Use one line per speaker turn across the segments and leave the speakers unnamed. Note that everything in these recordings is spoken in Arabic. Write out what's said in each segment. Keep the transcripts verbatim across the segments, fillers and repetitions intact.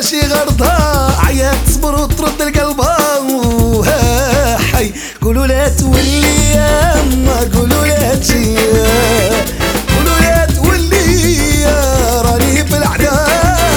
ماشي غرضها، عيات تصبر وترد لقلبها. ها حي قولوا لا تولي يا ما قولوا لا تجي، قولوا لا تولي يا راني في العذاب.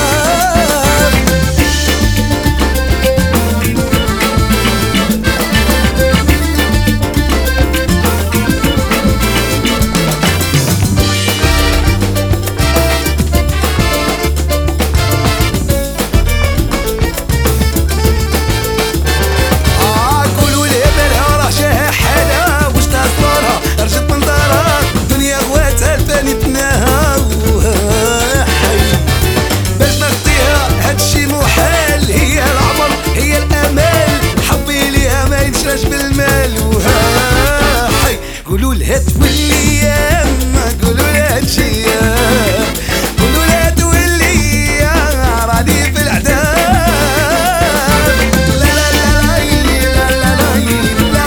بالمال وها حي قولوا لها تولي يا ما قولوا لها تجي، قولوا لها تولي يا راني في العذاب. لا لا لا لا لا لا لا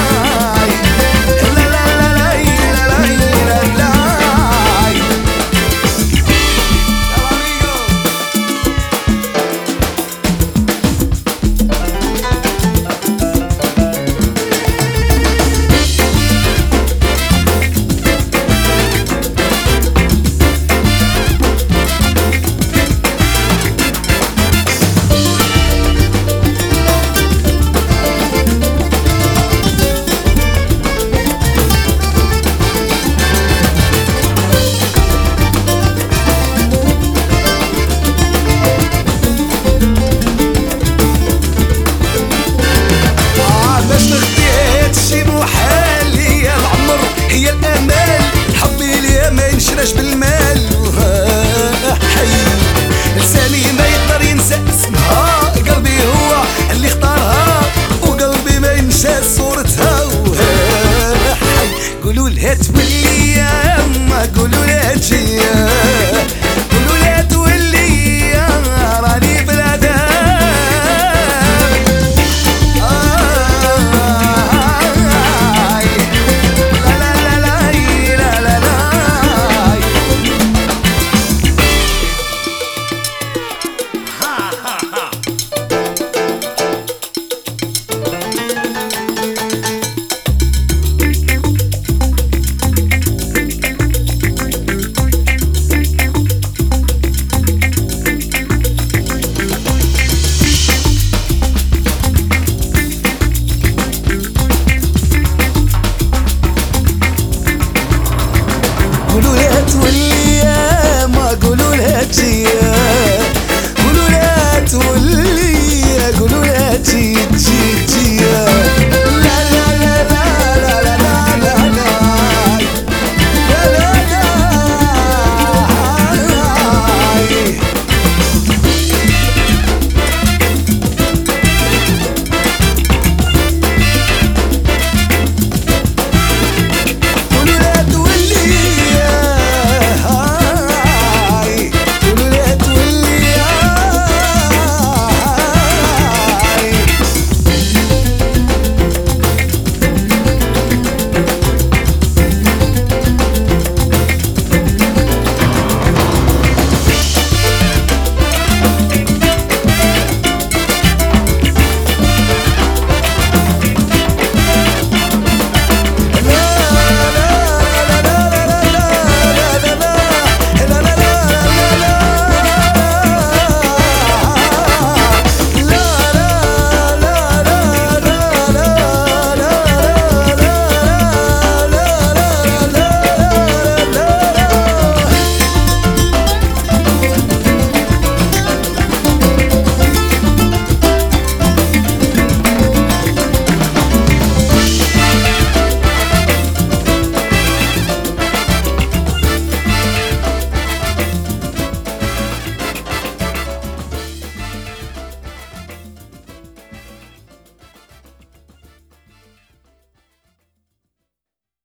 نشرش بالمال حي لساني ما يقدر ينسى اسمها، قلبي هو اللي اختارها وقلبي ما ينسى صورتها. حي قولوا لها تولي يا ما قولوا